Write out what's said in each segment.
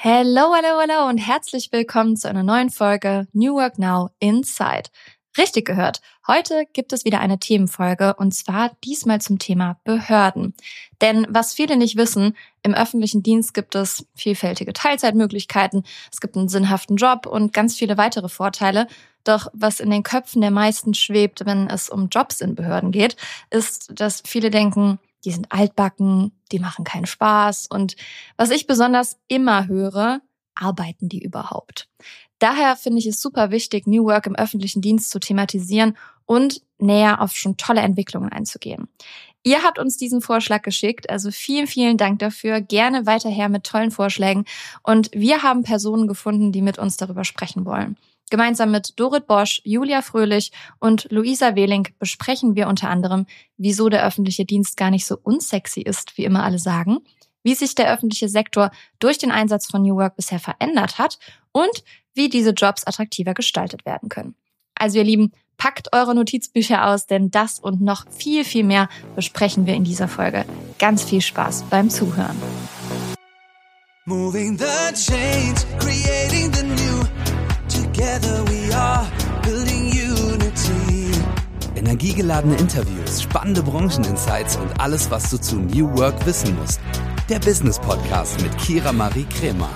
Hello, hello, hello und herzlich willkommen zu einer neuen Folge New Work Now Inside. Richtig gehört, heute gibt es wieder eine Themenfolge und zwar diesmal zum Thema Behörden. Denn was viele nicht wissen, im öffentlichen Dienst gibt es vielfältige Teilzeitmöglichkeiten, es gibt einen sinnhaften Job und ganz viele weitere Vorteile. Doch was in den Köpfen der meisten schwebt, wenn es um Jobs in Behörden geht, ist, dass viele denken, die sind altbacken, die machen keinen Spaß. Und was ich besonders immer höre, arbeiten die überhaupt? Daher finde ich es super wichtig, New Work im öffentlichen Dienst zu thematisieren und näher auf schon tolle Entwicklungen einzugehen. Ihr habt uns diesen Vorschlag geschickt, also vielen, vielen Dank dafür. Gerne weiter her mit tollen Vorschlägen. Und wir haben Personen gefunden, die mit uns darüber sprechen wollen. Gemeinsam mit Dorit Bosch, Julia Fröhlich und Luisa Wehling besprechen wir unter anderem, wieso der öffentliche Dienst gar nicht so unsexy ist, wie immer alle sagen, wie sich der öffentliche Sektor durch den Einsatz von New Work bisher verändert hat und wie diese Jobs attraktiver gestaltet werden können. Also ihr Lieben, packt eure Notizbücher aus, denn das und noch viel, viel mehr besprechen wir in dieser Folge. Ganz viel Spaß beim Zuhören. Moving the change, creating the new. Together we are building unity. Energiegeladene Interviews, spannende Brancheninsights und alles, was du zu New Work wissen musst. Der Business Podcast mit Kira Marie Kremer.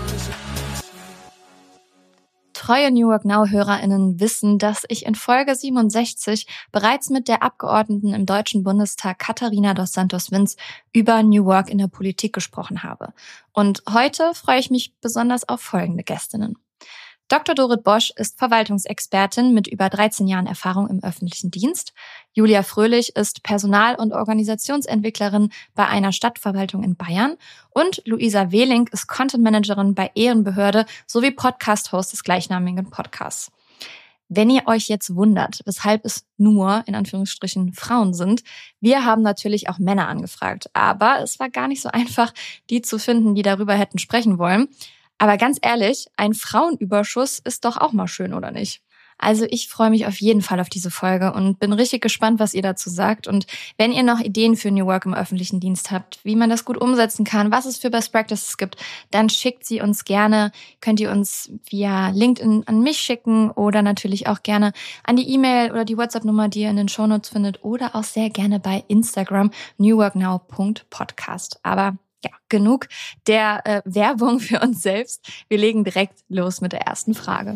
Treue New Work Now-HörerInnen wissen, dass ich in Folge 67 bereits mit der Abgeordneten im Deutschen Bundestag Katharina dos Santos-Vinz über New Work in der Politik gesprochen habe. Und heute freue ich mich besonders auf folgende Gästinnen. Dr. Dorit Bosch ist Verwaltungsexpertin mit über 13 Jahren Erfahrung im öffentlichen Dienst. Julia Fröhlich ist Personal- und Organisationsentwicklerin bei einer Stadtverwaltung in Bayern. Und Luisa Wehling ist Content-Managerin bei Ehrenbehörde sowie Podcast-Host des gleichnamigen Podcasts. Wenn ihr euch jetzt wundert, weshalb es nur, in Anführungsstrichen, Frauen sind, wir haben natürlich auch Männer angefragt. Aber es war gar nicht so einfach, die zu finden, die darüber hätten sprechen wollen. Aber ganz ehrlich, ein Frauenüberschuss ist doch auch mal schön, oder nicht? Also ich freue mich auf jeden Fall auf diese Folge und bin richtig gespannt, was ihr dazu sagt. Und wenn ihr noch Ideen für New Work im öffentlichen Dienst habt, wie man das gut umsetzen kann, was es für Best Practices gibt, dann schickt sie uns gerne. Könnt ihr uns via LinkedIn an mich schicken oder natürlich auch gerne an die E-Mail oder die WhatsApp-Nummer, die ihr in den Shownotes findet, oder auch sehr gerne bei Instagram newworknow.podcast. Aber ja, genug der Werbung für uns selbst. Wir legen direkt los mit der ersten Frage.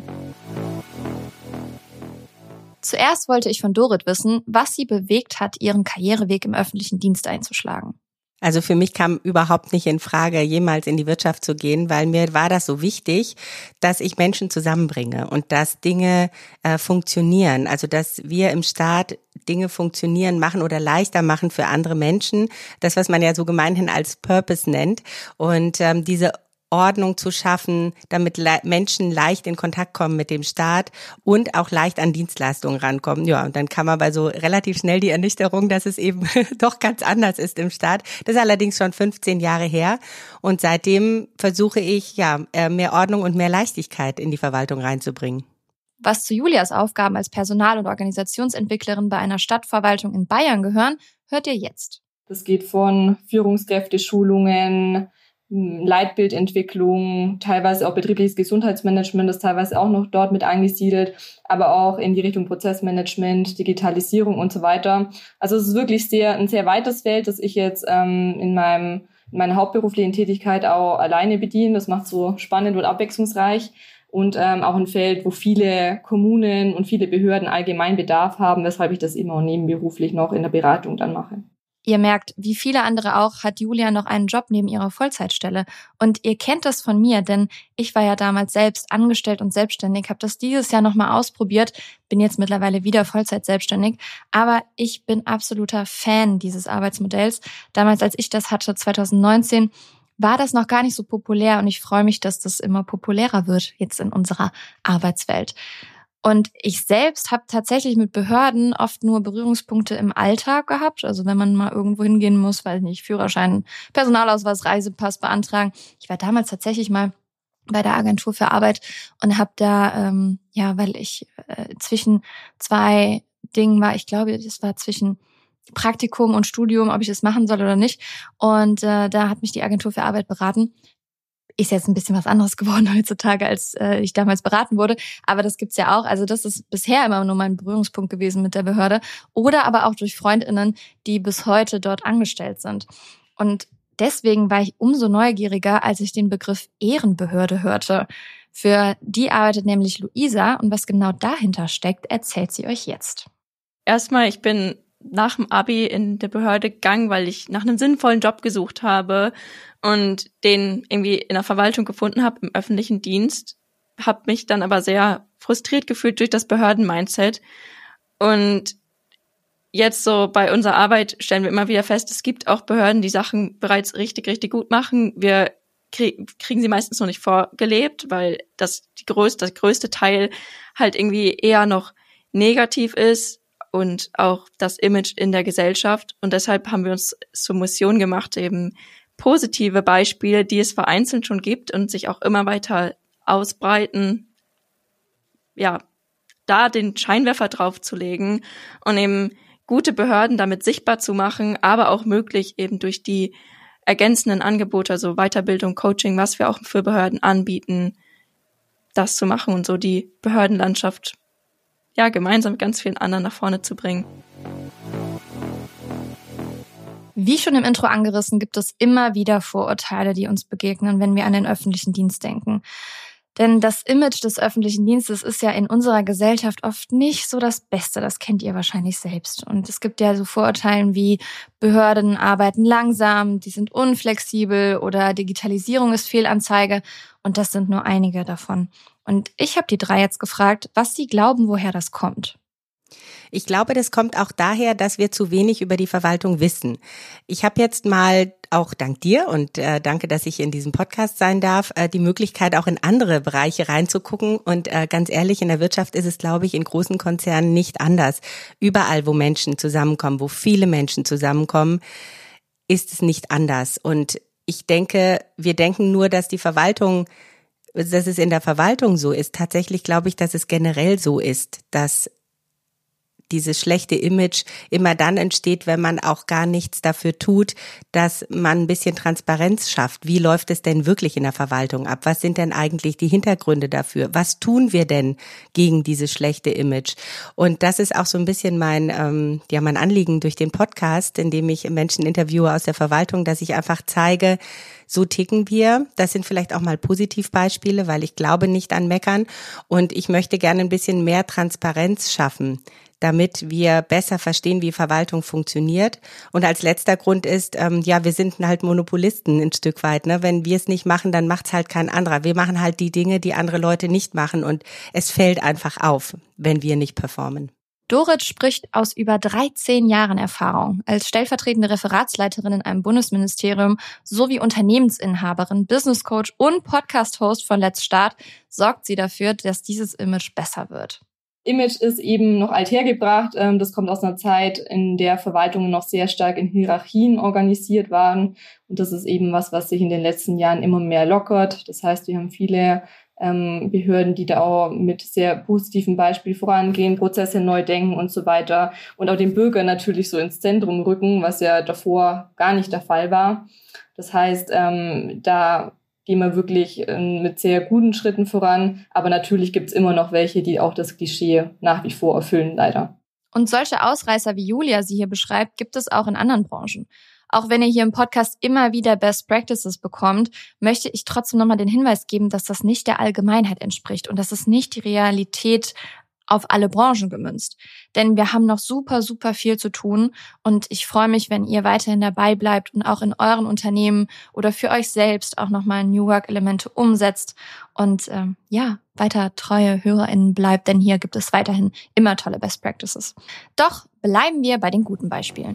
Zuerst wollte ich von Dorit wissen, was sie bewegt hat, ihren Karriereweg im öffentlichen Dienst einzuschlagen. Also für mich kam überhaupt nicht in Frage, jemals in die Wirtschaft zu gehen, weil mir war das so wichtig, dass ich Menschen zusammenbringe und dass Dinge funktionieren. Also dass wir im Staat Dinge funktionieren machen oder leichter machen für andere Menschen. Das, was man ja so gemeinhin als Purpose nennt. Und diese Ordnung zu schaffen, damit Menschen leicht in Kontakt kommen mit dem Staat und auch leicht an Dienstleistungen rankommen. Ja, und dann kam aber so relativ schnell die Ernüchterung, dass es eben doch ganz anders ist im Staat. Das ist allerdings schon 15 Jahre her und seitdem versuche ich, mehr Ordnung und mehr Leichtigkeit in die Verwaltung reinzubringen. Was zu Julias Aufgaben als Personal- und Organisationsentwicklerin bei einer Stadtverwaltung in Bayern gehören, hört ihr jetzt. Das geht von Führungskräfteschulungen, Leitbildentwicklung, teilweise auch betriebliches Gesundheitsmanagement, das teilweise auch noch dort mit angesiedelt, aber auch in die Richtung Prozessmanagement, Digitalisierung und so weiter. Also es ist wirklich ein sehr weites Feld, das ich jetzt in meiner hauptberuflichen Tätigkeit auch alleine bediene. Das macht so spannend und abwechslungsreich und auch ein Feld, wo viele Kommunen und viele Behörden allgemein Bedarf haben, weshalb ich das immer auch nebenberuflich noch in der Beratung dann mache. Ihr merkt, wie viele andere auch, hat Julia noch einen Job neben ihrer Vollzeitstelle. Und ihr kennt das von mir, denn ich war ja damals selbst angestellt und selbstständig, habe das dieses Jahr nochmal ausprobiert, bin jetzt mittlerweile wieder Vollzeit selbstständig. Aber ich bin absoluter Fan dieses Arbeitsmodells. Damals, als ich das hatte, 2019, war das noch gar nicht so populär und ich freue mich, dass das immer populärer wird jetzt in unserer Arbeitswelt. Und ich selbst habe tatsächlich mit Behörden oft nur Berührungspunkte im Alltag gehabt. Also wenn man mal irgendwo hingehen muss, weiß nicht, Führerschein, Personalausweis, Reisepass beantragen. Ich war damals tatsächlich mal bei der Agentur für Arbeit und habe da, weil ich zwischen zwei Dingen war, ich glaube, das war zwischen Praktikum und Studium, ob ich das machen soll oder nicht. Und da hat mich die Agentur für Arbeit beraten. ist jetzt ein bisschen was anderes geworden heutzutage, als ich damals beraten wurde. Aber das gibt's ja auch. Also das ist bisher immer nur mein Berührungspunkt gewesen mit der Behörde. Oder aber auch durch FreundInnen, die bis heute dort angestellt sind. Und deswegen war ich umso neugieriger, als ich den Begriff Ehrenbehörde hörte. Für die arbeitet nämlich Luisa und was genau dahinter steckt, erzählt sie euch jetzt. Erstmal, ich bin nach dem Abi in der Behörde gegangen, weil ich nach einem sinnvollen Job gesucht habe und den irgendwie in der Verwaltung gefunden habe, im öffentlichen Dienst. Habe mich dann aber sehr frustriert gefühlt durch das Behörden-Mindset. Und jetzt so bei unserer Arbeit stellen wir immer wieder fest, es gibt auch Behörden, die Sachen bereits richtig, richtig gut machen. Wir kriegen sie meistens noch nicht vorgelebt, weil der größte Teil halt irgendwie eher noch negativ ist und auch das Image in der Gesellschaft. Und deshalb haben wir uns zur Mission gemacht, eben positive Beispiele, die es vereinzelt schon gibt und sich auch immer weiter ausbreiten, ja, da den Scheinwerfer drauf zu legen und eben gute Behörden damit sichtbar zu machen, aber auch möglich eben durch die ergänzenden Angebote, also Weiterbildung, Coaching, was wir auch für Behörden anbieten, das zu machen und so die Behördenlandschaft ja gemeinsam mit ganz vielen anderen nach vorne zu bringen. Wie schon im Intro angerissen, gibt es immer wieder Vorurteile, die uns begegnen, wenn wir an den öffentlichen Dienst denken. Denn das Image des öffentlichen Dienstes ist ja in unserer Gesellschaft oft nicht so das Beste. Das kennt ihr wahrscheinlich selbst. Und es gibt ja so Vorurteile wie Behörden arbeiten langsam, die sind unflexibel oder Digitalisierung ist Fehlanzeige. Und das sind nur einige davon. Und ich habe die 3 jetzt gefragt, was sie glauben, woher das kommt. Ich glaube, das kommt auch daher, dass wir zu wenig über die Verwaltung wissen. Ich habe jetzt mal, auch dank dir und danke, dass ich in diesem Podcast sein darf, die Möglichkeit, auch in andere Bereiche reinzugucken. Und ganz ehrlich, in der Wirtschaft ist es, glaube ich, in großen Konzernen nicht anders. Überall, wo Menschen zusammenkommen, wo viele Menschen zusammenkommen, ist es nicht anders. Und ich denke, wir denken nur, dass die Verwaltung, dass es in der Verwaltung so ist. Tatsächlich glaube ich, dass es generell so ist, dass dieses schlechte Image immer dann entsteht, wenn man auch gar nichts dafür tut, dass man ein bisschen Transparenz schafft. Wie läuft es denn wirklich in der Verwaltung ab? Was sind denn eigentlich die Hintergründe dafür? Was tun wir denn gegen dieses schlechte Image? Und das ist auch so ein bisschen mein Anliegen durch den Podcast, in dem ich Menschen interviewe aus der Verwaltung, dass ich einfach zeige, so ticken wir. Das sind vielleicht auch mal Positivbeispiele, weil ich glaube nicht an Meckern. Und ich möchte gerne ein bisschen mehr Transparenz schaffen, damit wir besser verstehen, wie Verwaltung funktioniert. Und als letzter Grund ist, wir sind halt Monopolisten ein Stück weit. Ne? Wenn wir es nicht machen, dann macht's halt kein anderer. Wir machen halt die Dinge, die andere Leute nicht machen. Und es fällt einfach auf, wenn wir nicht performen. Dorit spricht aus über 13 Jahren Erfahrung. Als stellvertretende Referatsleiterin in einem Bundesministerium sowie Unternehmensinhaberin, Business Coach und Podcast-Host von Let's Start sorgt sie dafür, dass dieses Image besser wird. Image ist eben noch althergebracht. Das kommt aus einer Zeit, in der Verwaltungen noch sehr stark in Hierarchien organisiert waren. Und das ist eben was sich in den letzten Jahren immer mehr lockert. Das heißt, wir haben viele Behörden, die da auch mit sehr positiven Beispielen vorangehen, Prozesse neu denken und so weiter. Und auch den Bürger natürlich so ins Zentrum rücken, was ja davor gar nicht der Fall war. Das heißt, da gehen wir wirklich mit sehr guten Schritten voran. Aber natürlich gibt es immer noch welche, die auch das Klischee nach wie vor erfüllen, leider. Und solche Ausreißer, wie Julia sie hier beschreibt, gibt es auch in anderen Branchen. Auch wenn ihr hier im Podcast immer wieder Best Practices bekommt, möchte ich trotzdem nochmal den Hinweis geben, dass das nicht der Allgemeinheit entspricht und das ist nicht die Realität auf alle Branchen gemünzt. Denn wir haben noch super, super viel zu tun und ich freue mich, wenn ihr weiterhin dabei bleibt und auch in euren Unternehmen oder für euch selbst auch nochmal New Work-Elemente umsetzt und weiter treue HörerInnen bleibt, denn hier gibt es weiterhin immer tolle Best Practices. Doch bleiben wir bei den guten Beispielen.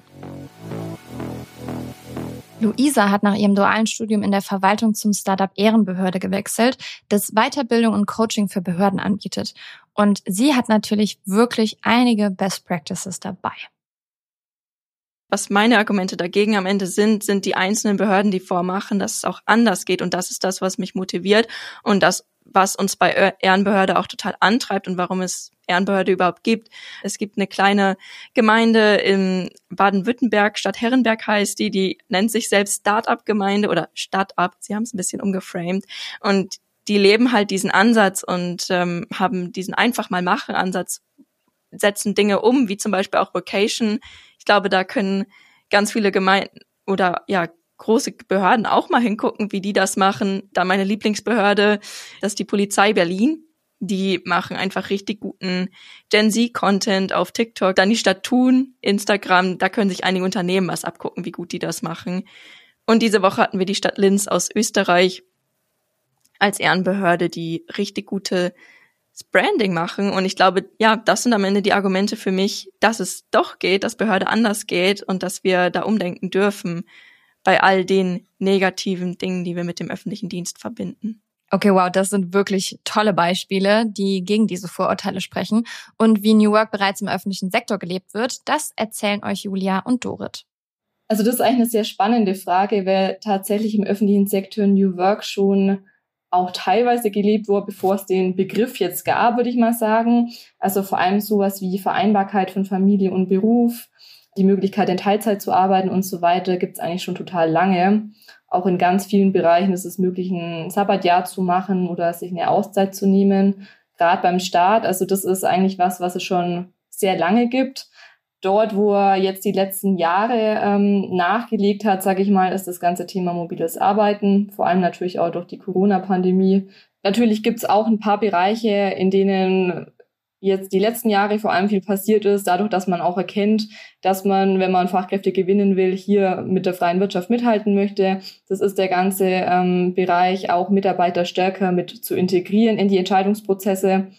Luisa hat nach ihrem dualen Studium in der Verwaltung zum Startup Ehrenbehörde gewechselt, das Weiterbildung und Coaching für Behörden anbietet. Und sie hat natürlich wirklich einige Best Practices dabei. Was meine Argumente dagegen am Ende sind die einzelnen Behörden, die vormachen, dass es auch anders geht. Und das ist das, was mich motiviert und das, was uns bei Ehrenbehörde auch total antreibt und warum es Ehrenbehörde überhaupt gibt. Es gibt eine kleine Gemeinde in Baden-Württemberg, Stadt Herrenberg heißt die nennt sich selbst Start-up-Gemeinde oder Start-up, sie haben es ein bisschen umgeframed und die leben halt diesen Ansatz und haben diesen Einfach-mal-Machen-Ansatz, setzen Dinge um, wie zum Beispiel auch Vocation. Ich glaube, da können ganz viele Gemeinden oder große Behörden auch mal hingucken, wie die das machen. Da meine Lieblingsbehörde, das ist die Polizei Berlin. Die machen einfach richtig guten Gen-Z-Content auf TikTok. Dann die Stadt Thun, Instagram, da können sich einige Unternehmen was abgucken, wie gut die das machen. Und diese Woche hatten wir die Stadt Linz aus Österreich als Ehrenbehörde, die richtig gute Branding machen. Und ich glaube, das sind am Ende die Argumente für mich, dass es doch geht, dass Behörde anders geht und dass wir da umdenken dürfen bei all den negativen Dingen, die wir mit dem öffentlichen Dienst verbinden. Okay, wow, das sind wirklich tolle Beispiele, die gegen diese Vorurteile sprechen. Und wie New Work bereits im öffentlichen Sektor gelebt wird, das erzählen euch Julia und Dorit. Also das ist eigentlich eine sehr spannende Frage, weil tatsächlich im öffentlichen Sektor New Work schon auch teilweise gelebt wurde, bevor es den Begriff jetzt gab, würde ich mal sagen. Also vor allem sowas wie Vereinbarkeit von Familie und Beruf, die Möglichkeit in Teilzeit zu arbeiten und so weiter, gibt es eigentlich schon total lange. Auch in ganz vielen Bereichen ist es möglich, ein Sabbatjahr zu machen oder sich eine Auszeit zu nehmen, gerade beim Staat. Also das ist eigentlich was es schon sehr lange gibt. Dort, wo er jetzt die letzten Jahre nachgelegt hat, sage ich mal, ist das ganze Thema mobiles Arbeiten, vor allem natürlich auch durch die Corona-Pandemie. Natürlich gibt es auch ein paar Bereiche, in denen jetzt die letzten Jahre vor allem viel passiert ist, dadurch, dass man auch erkennt, dass man, wenn man Fachkräfte gewinnen will, hier mit der freien Wirtschaft mithalten möchte. Das ist der ganze Bereich, auch Mitarbeiter stärker mit zu integrieren in die Entscheidungsprozesse,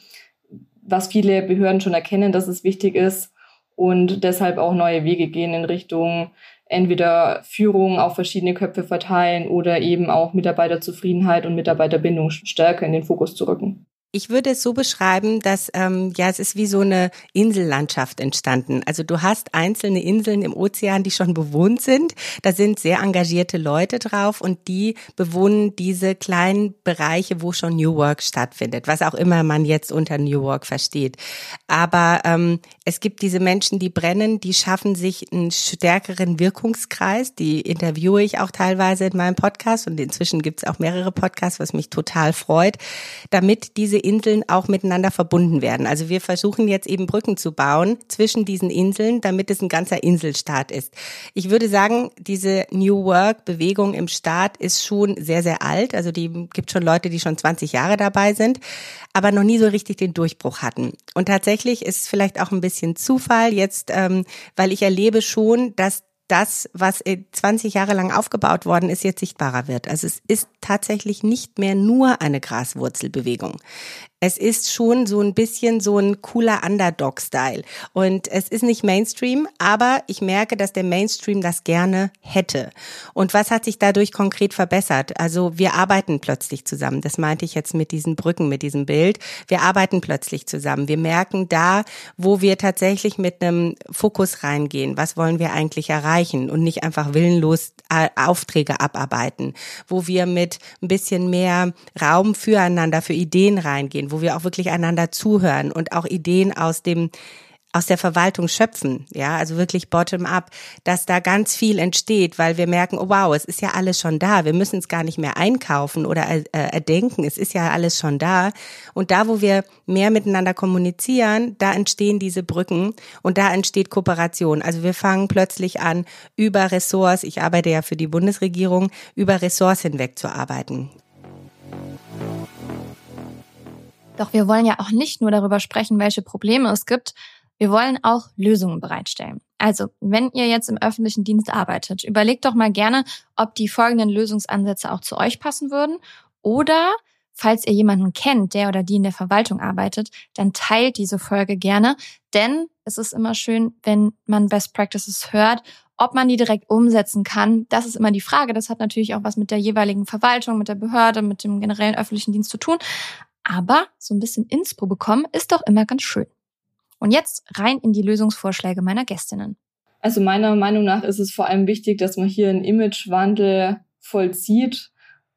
was viele Behörden schon erkennen, dass es wichtig ist und deshalb auch neue Wege gehen in Richtung entweder Führung auf verschiedene Köpfe verteilen oder eben auch Mitarbeiterzufriedenheit und Mitarbeiterbindung stärker in den Fokus zu rücken. Ich würde es so beschreiben, dass es ist wie so eine Insellandschaft entstanden. Also du hast einzelne Inseln im Ozean, die schon bewohnt sind. Da sind sehr engagierte Leute drauf und die bewohnen diese kleinen Bereiche, wo schon New Work stattfindet, was auch immer man jetzt unter New Work versteht. Aber es gibt diese Menschen, die brennen, die schaffen sich einen stärkeren Wirkungskreis. Die interviewe ich auch teilweise in meinem Podcast und inzwischen gibt es auch mehrere Podcasts, was mich total freut, damit diese Inseln auch miteinander verbunden werden. Also wir versuchen jetzt eben Brücken zu bauen zwischen diesen Inseln, damit es ein ganzer Inselstaat ist. Ich würde sagen, diese New Work-Bewegung im Staat ist schon sehr, sehr alt. Also die gibt schon Leute, die schon 20 Jahre dabei sind, aber noch nie so richtig den Durchbruch hatten. Und tatsächlich ist es vielleicht auch ein bisschen Zufall jetzt, weil ich erlebe schon, dass das, was 20 Jahre lang aufgebaut worden ist, jetzt sichtbarer wird. Also es ist tatsächlich nicht mehr nur eine Graswurzelbewegung. Es ist schon so ein bisschen so ein cooler Underdog-Style. Und es ist nicht Mainstream, aber ich merke, dass der Mainstream das gerne hätte. Und was hat sich dadurch konkret verbessert? Also wir arbeiten plötzlich zusammen. Das meinte ich jetzt mit diesen Brücken, mit diesem Bild. Wir arbeiten plötzlich zusammen. Wir merken da, wo wir tatsächlich mit einem Fokus reingehen. Was wollen wir eigentlich erreichen? Und nicht einfach willenlos Aufträge abarbeiten. Wo wir mit ein bisschen mehr Raum füreinander, für Ideen reingehen, wo wir auch wirklich einander zuhören und auch Ideen aus der Verwaltung schöpfen, ja, also wirklich bottom up, dass da ganz viel entsteht, weil wir merken, oh wow, es ist ja alles schon da, wir müssen es gar nicht mehr einkaufen oder erdenken, es ist ja alles schon da und da, wo wir mehr miteinander kommunizieren, da entstehen diese Brücken und da entsteht Kooperation, also wir fangen plötzlich an, über Ressorts, ich arbeite ja für die Bundesregierung, über Ressorts hinweg zu arbeiten. Doch wir wollen ja auch nicht nur darüber sprechen, welche Probleme es gibt, wir wollen auch Lösungen bereitstellen. Also, wenn ihr jetzt im öffentlichen Dienst arbeitet, überlegt doch mal gerne, ob die folgenden Lösungsansätze auch zu euch passen würden oder falls ihr jemanden kennt, der oder die in der Verwaltung arbeitet, dann teilt diese Folge gerne, denn es ist immer schön, wenn man Best Practices hört. Ob man die direkt umsetzen kann, das ist immer die Frage. Das hat natürlich auch was mit der jeweiligen Verwaltung, mit der Behörde, mit dem generellen öffentlichen Dienst zu tun. Aber so ein bisschen Inspo bekommen ist doch immer ganz schön. Und jetzt rein in die Lösungsvorschläge meiner Gästinnen. Also meiner Meinung nach ist es vor allem wichtig, dass man hier einen Imagewandel vollzieht.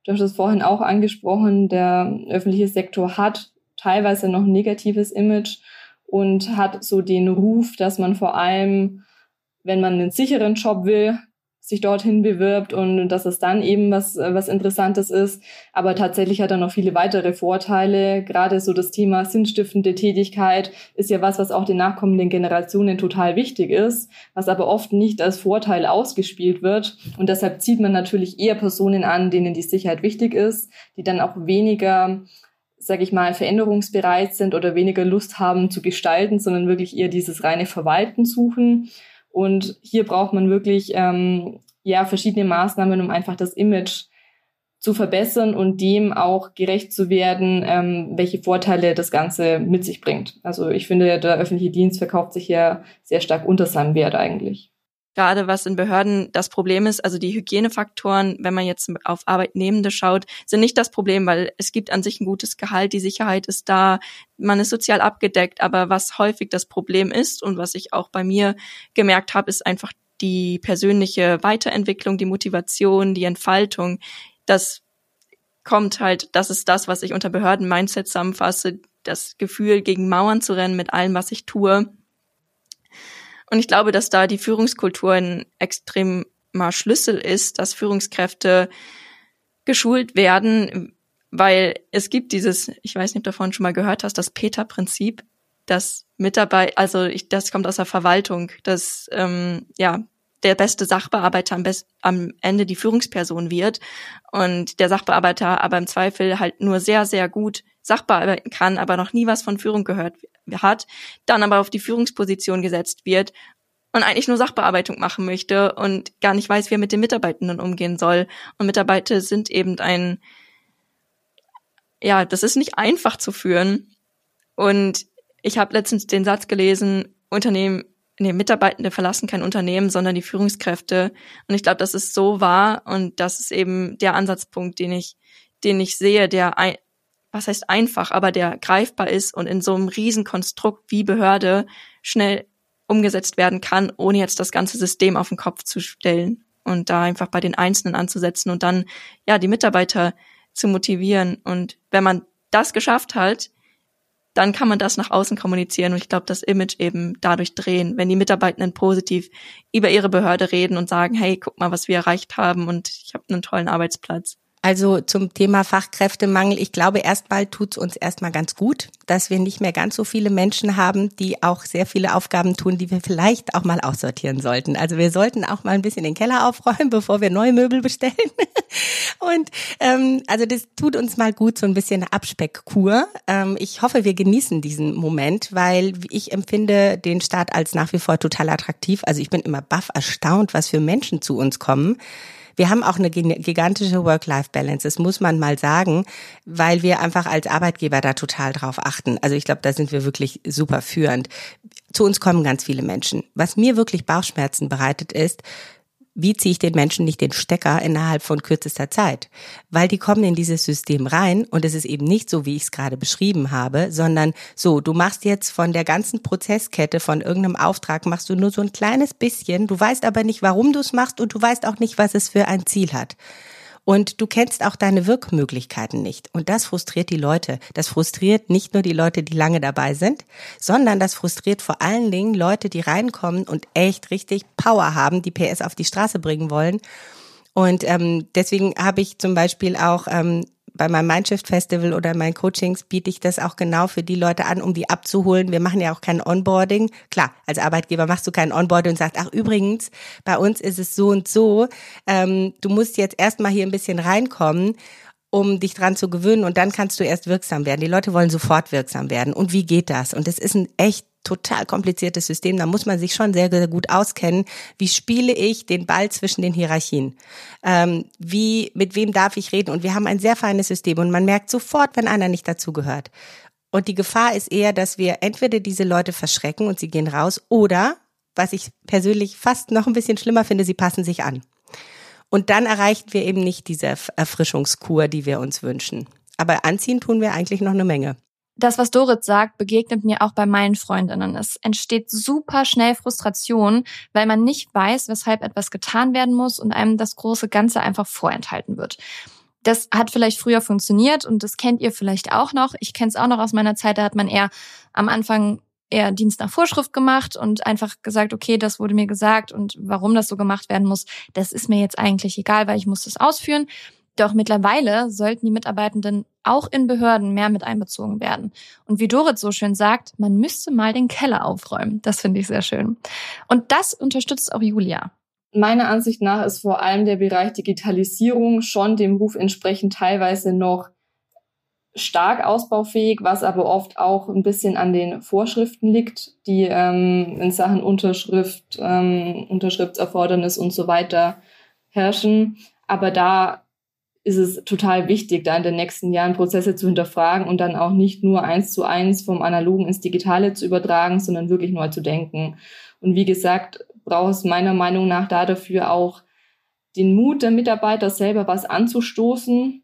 Du hast es vorhin auch angesprochen, der öffentliche Sektor hat teilweise noch ein negatives Image und hat so den Ruf, dass man vor allem, wenn man einen sicheren Job will, sich dorthin bewirbt und dass es dann eben was Interessantes ist. Aber tatsächlich hat er noch viele weitere Vorteile. Gerade so das Thema sinnstiftende Tätigkeit ist ja was auch den nachkommenden Generationen total wichtig ist, was aber oft nicht als Vorteil ausgespielt wird. Und deshalb zieht man natürlich eher Personen an, denen die Sicherheit wichtig ist, die dann auch weniger, sage ich mal, veränderungsbereit sind oder weniger Lust haben zu gestalten, sondern wirklich eher dieses reine Verwalten suchen. Und hier braucht man wirklich verschiedene Maßnahmen, um einfach das Image zu verbessern und dem auch gerecht zu werden, welche Vorteile das Ganze mit sich bringt. Also ich finde, der öffentliche Dienst verkauft sich ja sehr stark unter seinem Wert eigentlich. Gerade was in Behörden das Problem ist, also die Hygienefaktoren, wenn man jetzt auf Arbeitnehmende schaut, sind nicht das Problem, weil es gibt an sich ein gutes Gehalt, die Sicherheit ist da, man ist sozial abgedeckt, aber was häufig das Problem ist und was ich auch bei mir gemerkt habe, ist einfach die persönliche Weiterentwicklung, die Motivation, die Entfaltung. Das kommt halt, das ist das, was ich unter Behörden-Mindset zusammenfasse, das Gefühl, gegen Mauern zu rennen mit allem, was ich tue. Und ich glaube, dass da die Führungskultur ein extremer Schlüssel ist, dass Führungskräfte geschult werden, weil es gibt dieses, ich weiß nicht, ob du davon schon mal gehört hast, das PETA-Prinzip, das das kommt aus der Verwaltung, dass der beste Sachbearbeiter am Ende die Führungsperson wird und der Sachbearbeiter aber im Zweifel halt nur sehr, sehr gut Sachbearbeiten kann, aber noch nie was von Führung gehört hat, dann aber auf die Führungsposition gesetzt wird und eigentlich nur Sachbearbeitung machen möchte und gar nicht weiß, wie er mit den Mitarbeitenden umgehen soll. Und Mitarbeiter sind eben das ist nicht einfach zu führen. Und ich habe letztens den Satz gelesen, Mitarbeitende verlassen kein Unternehmen, sondern die Führungskräfte. Und ich glaube, das ist so wahr und das ist eben der Ansatzpunkt, den ich sehe, was heißt einfach, aber der greifbar ist und in so einem Riesenkonstrukt wie Behörde schnell umgesetzt werden kann, ohne jetzt das ganze System auf den Kopf zu stellen und da einfach bei den Einzelnen anzusetzen und dann die Mitarbeiter zu motivieren. Und wenn man das geschafft hat, dann kann man das nach außen kommunizieren und ich glaube, das Image eben dadurch drehen, wenn die Mitarbeitenden positiv über ihre Behörde reden und sagen, hey, guck mal, was wir erreicht haben und ich habe einen tollen Arbeitsplatz. Also zum Thema Fachkräftemangel, ich glaube, erstmal tut's uns erstmal ganz gut, dass wir nicht mehr ganz so viele Menschen haben, die auch sehr viele Aufgaben tun, die wir vielleicht auch mal aussortieren sollten. Also wir sollten auch mal ein bisschen den Keller aufräumen, bevor wir neue Möbel bestellen. Und also das tut uns mal gut, so ein bisschen eine Abspeckkur. Ich hoffe, wir genießen diesen Moment, weil ich empfinde den Staat als nach wie vor total attraktiv. Also ich bin immer baff erstaunt, was für Menschen zu uns kommen. Wir haben auch eine gigantische Work-Life-Balance, das muss man mal sagen, weil wir einfach als Arbeitgeber da total drauf achten. Also ich glaube, da sind wir wirklich super führend. Zu uns kommen ganz viele Menschen. Was mir wirklich Bauchschmerzen bereitet ist, wie ziehe ich den Menschen nicht den Stecker innerhalb von kürzester Zeit? Weil die kommen in dieses System rein und es ist eben nicht so, wie ich es gerade beschrieben habe, sondern so, du machst jetzt von der ganzen Prozesskette, von irgendeinem Auftrag, machst du nur so ein kleines bisschen, du weißt aber nicht, warum du es machst und du weißt auch nicht, was es für ein Ziel hat. Und du kennst auch deine Wirkmöglichkeiten nicht. Und das frustriert die Leute. Das frustriert nicht nur die Leute, die lange dabei sind, sondern das frustriert vor allen Dingen Leute, die reinkommen und echt richtig Power haben, die PS auf die Straße bringen wollen. Und deswegen habe ich zum Beispiel auch bei meinem Mindshift Festival oder meinen Coachings biete ich das auch genau für die Leute an, um die abzuholen. Wir machen ja auch kein Onboarding. Klar, als Arbeitgeber machst du kein Onboarding und sagst, ach übrigens, bei uns ist es so und so. Du musst jetzt erstmal hier ein bisschen reinkommen, um dich dran zu gewöhnen und dann kannst du erst wirksam werden. Die Leute wollen sofort wirksam werden. Und wie geht das? Und es ist ein echt total kompliziertes System, da muss man sich schon sehr, sehr gut auskennen. Wie spiele ich den Ball zwischen den Hierarchien? Mit wem darf ich reden? Und wir haben ein sehr feines System und man merkt sofort, wenn einer nicht dazugehört. Und die Gefahr ist eher, dass wir entweder diese Leute verschrecken und sie gehen raus oder, was ich persönlich fast noch ein bisschen schlimmer finde, sie passen sich an. Und dann erreichen wir eben nicht diese Erfrischungskur, die wir uns wünschen. Aber anziehen tun wir eigentlich noch eine Menge. Das, was Dorit sagt, begegnet mir auch bei meinen Freundinnen. Es entsteht super schnell Frustration, weil man nicht weiß, weshalb etwas getan werden muss und einem das große Ganze einfach vorenthalten wird. Das hat vielleicht früher funktioniert und das kennt ihr vielleicht auch noch. Ich kenne es auch noch aus meiner Zeit, da hat man eher am Anfang eher Dienst nach Vorschrift gemacht und einfach gesagt, okay, das wurde mir gesagt und warum das so gemacht werden muss, das ist mir jetzt eigentlich egal, weil ich muss das ausführen. Doch mittlerweile sollten die Mitarbeitenden auch in Behörden mehr mit einbezogen werden. Und wie Dorit so schön sagt, man müsste mal den Keller aufräumen. Das finde ich sehr schön. Und das unterstützt auch Julia. Meiner Ansicht nach ist vor allem der Bereich Digitalisierung schon dem Ruf entsprechend teilweise noch stark ausbaufähig, was aber oft auch ein bisschen an den Vorschriften liegt, die in Sachen Unterschrift, Unterschriftserfordernis und so weiter herrschen. Aber da ist es total wichtig, da in den nächsten Jahren Prozesse zu hinterfragen und dann auch nicht nur 1:1 vom Analogen ins Digitale zu übertragen, sondern wirklich neu zu denken. Und wie gesagt, braucht es meiner Meinung nach dafür auch den Mut der Mitarbeiter, selber was anzustoßen.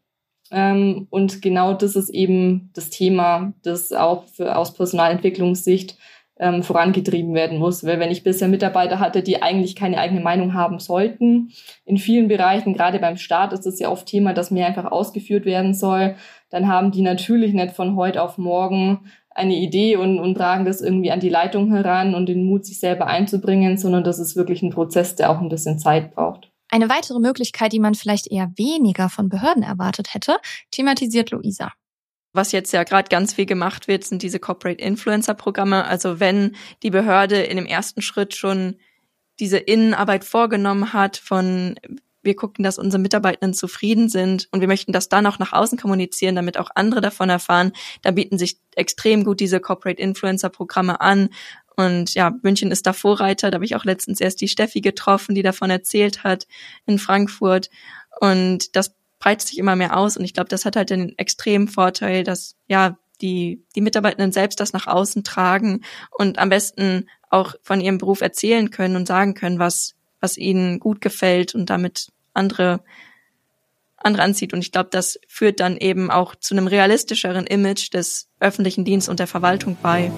Und genau das ist eben das Thema, das auch aus Personalentwicklungssicht vorangetrieben werden muss. Weil wenn ich bisher Mitarbeiter hatte, die eigentlich keine eigene Meinung haben sollten, in vielen Bereichen, gerade beim Staat ist es ja oft Thema, dass mehr einfach ausgeführt werden soll, dann haben die natürlich nicht von heute auf morgen eine Idee und tragen das irgendwie an die Leitung heran und den Mut, sich selber einzubringen, sondern das ist wirklich ein Prozess, der auch ein bisschen Zeit braucht. Eine weitere Möglichkeit, die man vielleicht eher weniger von Behörden erwartet hätte, thematisiert Luisa. Was jetzt ja gerade ganz viel gemacht wird, sind diese Corporate Influencer Programme. Also wenn die Behörde in dem ersten Schritt schon diese Innenarbeit vorgenommen hat von wir gucken, dass unsere Mitarbeitenden zufrieden sind und wir möchten das dann auch nach außen kommunizieren, damit auch andere davon erfahren, da bieten sich extrem gut diese Corporate Influencer Programme an. Und ja, München ist da Vorreiter. Da habe ich auch letztens erst die Steffi getroffen, die davon erzählt hat in Frankfurt. Und das breitet sich immer mehr aus. Und ich glaube, das hat halt den extremen Vorteil, dass ja die Mitarbeitenden selbst das nach außen tragen und am besten auch von ihrem Beruf erzählen können und sagen können, was ihnen gut gefällt und damit andere anzieht. Und ich glaube, das führt dann eben auch zu einem realistischeren Image des öffentlichen Dienstes und der Verwaltung bei.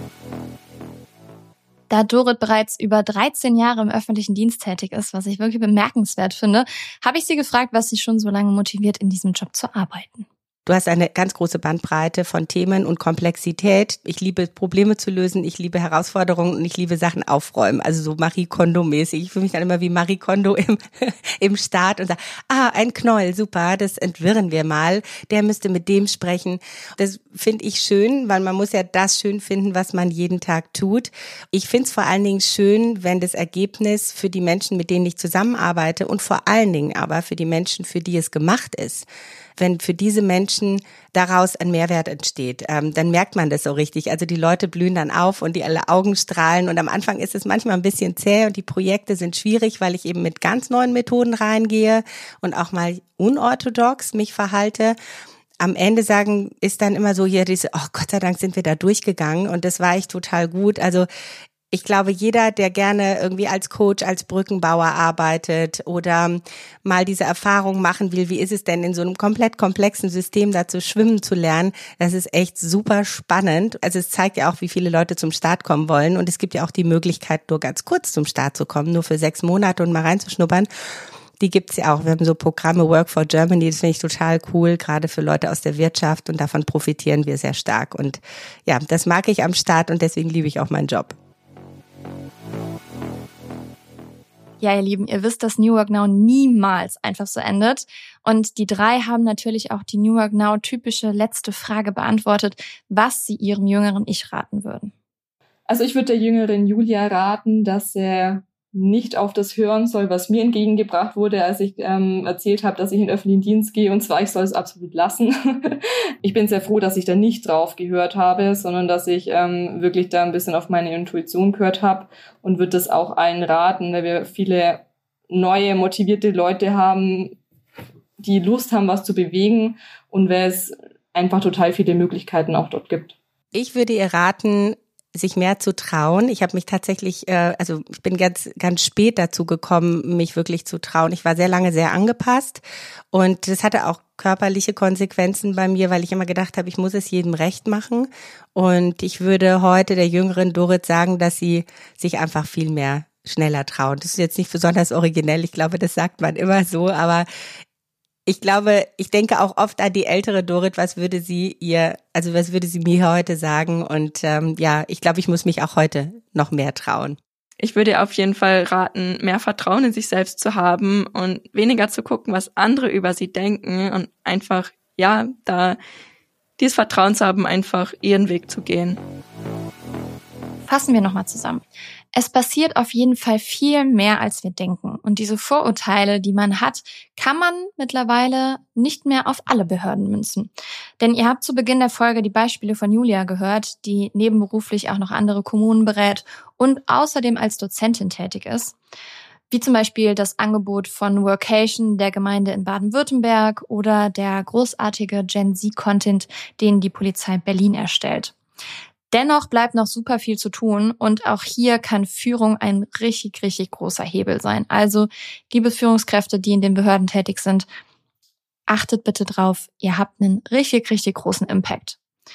Da Dorit bereits über 13 Jahre im öffentlichen Dienst tätig ist, was ich wirklich bemerkenswert finde, habe ich sie gefragt, was sie schon so lange motiviert, in diesem Job zu arbeiten. Du hast eine ganz große Bandbreite von Themen und Komplexität. Ich liebe Probleme zu lösen, ich liebe Herausforderungen und ich liebe Sachen aufräumen. Also so Marie Kondo-mäßig. Ich fühle mich dann immer wie Marie Kondo im Staat und sage, ein Knäuel, super, das entwirren wir mal. Der müsste mit dem sprechen. Das finde ich schön, weil man muss ja das schön finden, was man jeden Tag tut. Ich finde es vor allen Dingen schön, wenn das Ergebnis für die Menschen, mit denen ich zusammenarbeite und vor allen Dingen aber für die Menschen, für die es gemacht ist, wenn für diese Menschen daraus ein Mehrwert entsteht, dann merkt man das so richtig. Also die Leute blühen dann auf und die alle Augen strahlen und am Anfang ist es manchmal ein bisschen zäh und die Projekte sind schwierig, weil ich eben mit ganz neuen Methoden reingehe und auch mal unorthodox mich verhalte. Am Ende ist dann immer so hier Gott sei Dank sind wir da durchgegangen und das war echt total gut. Also ich glaube, jeder, der gerne irgendwie als Coach, als Brückenbauer arbeitet oder mal diese Erfahrung machen will, wie ist es denn in so einem komplett komplexen System da zu schwimmen zu lernen, das ist echt super spannend. Also es zeigt ja auch, wie viele Leute zum Start kommen wollen und es gibt ja auch die Möglichkeit, nur ganz kurz zum Start zu kommen, nur für 6 Monate und mal reinzuschnuppern. Die gibt's ja auch. Wir haben so Programme Work for Germany, das finde ich total cool, gerade für Leute aus der Wirtschaft und davon profitieren wir sehr stark. Und ja, das mag ich am Start und deswegen liebe ich auch meinen Job. Ja, ihr Lieben, ihr wisst, dass New Work Now niemals einfach so endet. Und die 3 haben natürlich auch die New Work Now typische letzte Frage beantwortet, was sie ihrem jüngeren Ich raten würden. Also ich würde der jüngeren Julia raten, dass er nicht auf das hören soll, was mir entgegengebracht wurde, als ich erzählt habe, dass ich in den öffentlichen Dienst gehe. Und zwar, ich soll es absolut lassen. Ich bin sehr froh, dass ich da nicht drauf gehört habe, sondern dass ich wirklich da ein bisschen auf meine Intuition gehört habe und würde das auch allen raten, weil wir viele neue, motivierte Leute haben, die Lust haben, was zu bewegen und weil es einfach total viele Möglichkeiten auch dort gibt. Ich würde ihr raten, sich mehr zu trauen. Ich habe mich tatsächlich, ich bin ganz spät dazu gekommen, mich wirklich zu trauen. Ich war sehr lange sehr angepasst und das hatte auch körperliche Konsequenzen bei mir, weil ich immer gedacht habe, ich muss es jedem recht machen. Und ich würde heute der jüngeren Dorit sagen, dass sie sich einfach viel mehr schneller trauen. Das ist jetzt nicht besonders originell. Ich glaube, das sagt man immer so, aber Ich denke auch oft an die ältere Dorit, was würde sie mir heute sagen? Und ich glaube, ich muss mich auch heute noch mehr trauen. Ich würde ihr auf jeden Fall raten, mehr Vertrauen in sich selbst zu haben und weniger zu gucken, was andere über sie denken und einfach, da dieses Vertrauen zu haben, einfach ihren Weg zu gehen. Fassen wir nochmal zusammen. Es passiert auf jeden Fall viel mehr, als wir denken. Und diese Vorurteile, die man hat, kann man mittlerweile nicht mehr auf alle Behörden münzen. Denn ihr habt zu Beginn der Folge die Beispiele von Julia gehört, die nebenberuflich auch noch andere Kommunen berät und außerdem als Dozentin tätig ist. Wie zum Beispiel das Angebot von Workation der Gemeinde in Baden-Württemberg oder der großartige Gen Z-Content, den die Polizei Berlin erstellt. Dennoch bleibt noch super viel zu tun und auch hier kann Führung ein richtig, richtig großer Hebel sein. Also, liebe Führungskräfte, die in den Behörden tätig sind, achtet bitte drauf, ihr habt einen richtig, richtig großen Impact.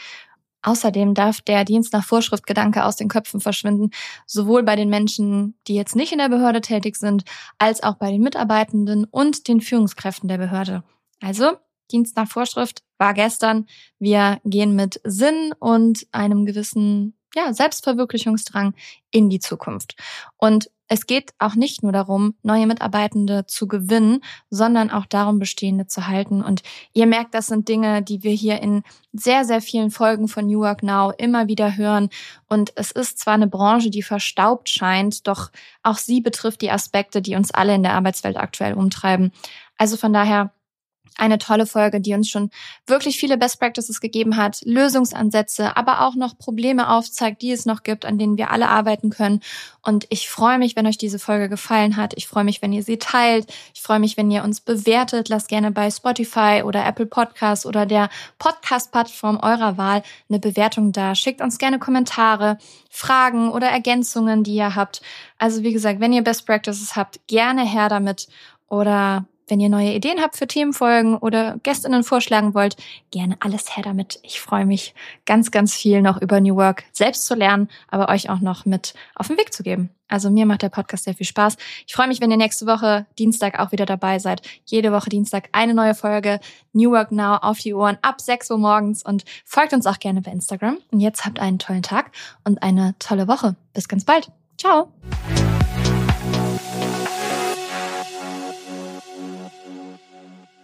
Außerdem darf der Dienst nach Vorschrift-Gedanke aus den Köpfen verschwinden, sowohl bei den Menschen, die jetzt nicht in der Behörde tätig sind, als auch bei den Mitarbeitenden und den Führungskräften der Behörde. Also, Dienst nach Vorschrift war gestern. Wir gehen mit Sinn und einem gewissen Selbstverwirklichungsdrang in die Zukunft. Und es geht auch nicht nur darum, neue Mitarbeitende zu gewinnen, sondern auch darum, bestehende zu halten. Und ihr merkt, das sind Dinge, die wir hier in sehr, sehr vielen Folgen von New Work Now immer wieder hören. Und es ist zwar eine Branche, die verstaubt scheint, doch auch sie betrifft die Aspekte, die uns alle in der Arbeitswelt aktuell umtreiben. Also von daher eine tolle Folge, die uns schon wirklich viele Best Practices gegeben hat, Lösungsansätze, aber auch noch Probleme aufzeigt, die es noch gibt, an denen wir alle arbeiten können. Und ich freue mich, wenn euch diese Folge gefallen hat. Ich freue mich, wenn ihr sie teilt. Ich freue mich, wenn ihr uns bewertet. Lasst gerne bei Spotify oder Apple Podcasts oder der Podcast-Plattform eurer Wahl eine Bewertung da. Schickt uns gerne Kommentare, Fragen oder Ergänzungen, die ihr habt. Also wie gesagt, wenn ihr Best Practices habt, gerne her damit. Oder wenn ihr neue Ideen habt für Themenfolgen oder GästInnen vorschlagen wollt, gerne alles her damit. Ich freue mich ganz, ganz viel noch über New Work selbst zu lernen, aber euch auch noch mit auf den Weg zu geben. Also mir macht der Podcast sehr viel Spaß. Ich freue mich, wenn ihr nächste Woche Dienstag auch wieder dabei seid. Jede Woche Dienstag eine neue Folge New Work Now auf die Ohren ab 6 Uhr morgens und folgt uns auch gerne bei Instagram. Und jetzt habt einen tollen Tag und eine tolle Woche. Bis ganz bald. Ciao.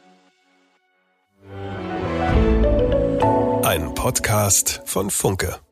Ein Podcast von Funke.